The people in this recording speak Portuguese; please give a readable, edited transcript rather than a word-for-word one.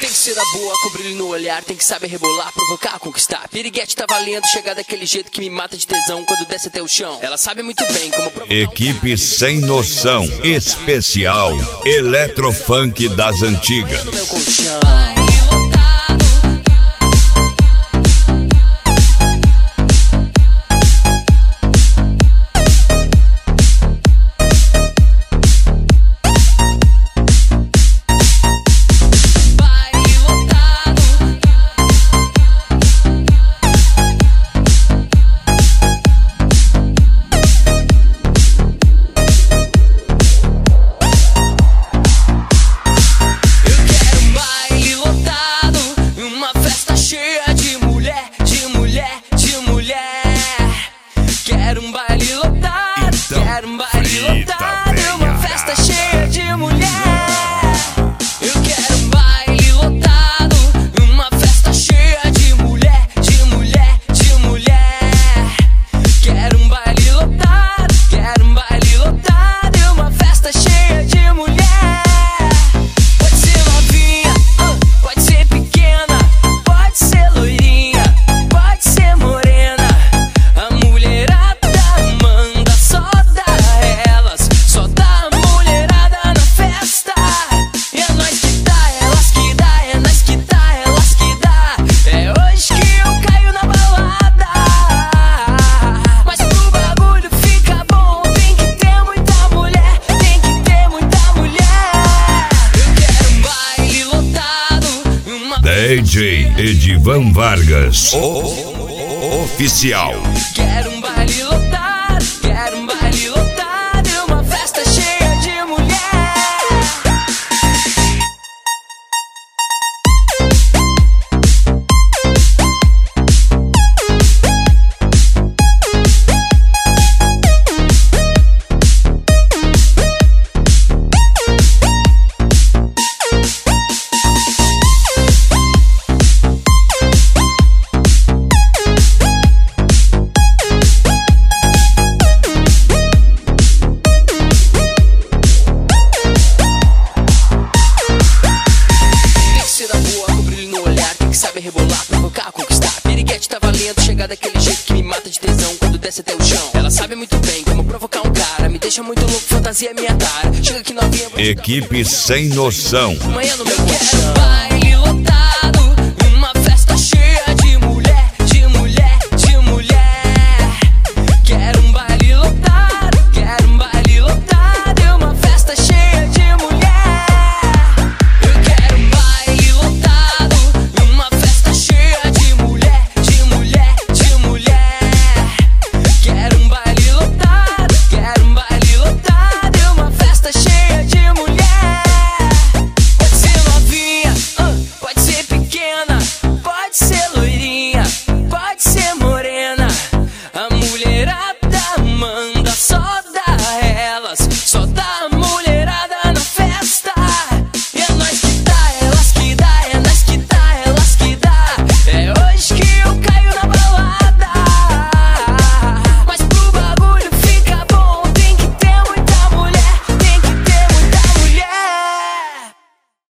que ser da boa, com brilho no olhar, tem que saber rebolar, provocar, conquistar. Piriguete tá valendo, chegar daquele jeito que me mata de tesão quando desce até o chão. Ela sabe muito bem como provocar. Equipe Sem Noção, especial Eletrofunk das Antigas. No meu colchão. Quero um baile lotado, então, quero um baile lotado, uma festa cheia de mulher. Eu quero um baile lotado, uma festa cheia de mulher, de mulher, de mulher. Quero um baile lotado, quero um baile lotado, uma festa cheia de mulher. Pode ser novinha, pode ser pequena, pode ser loirinha, pode ser morena. A mulherada DJ Edivan Vargas, oficial. Quero um baile lotado, quero um baile lotado, uma festa cheia de mulher. Sabe rebolar, provocar, conquistar. Piriguete tá valendo, chegar daquele jeito que me mata de tesão quando desce até o chão. Ela sabe muito bem como provocar um cara, me deixa muito louco, fantasia minha cara. Chega aqui novinha. Equipe Sem Noção. Amanhã no meu colchão.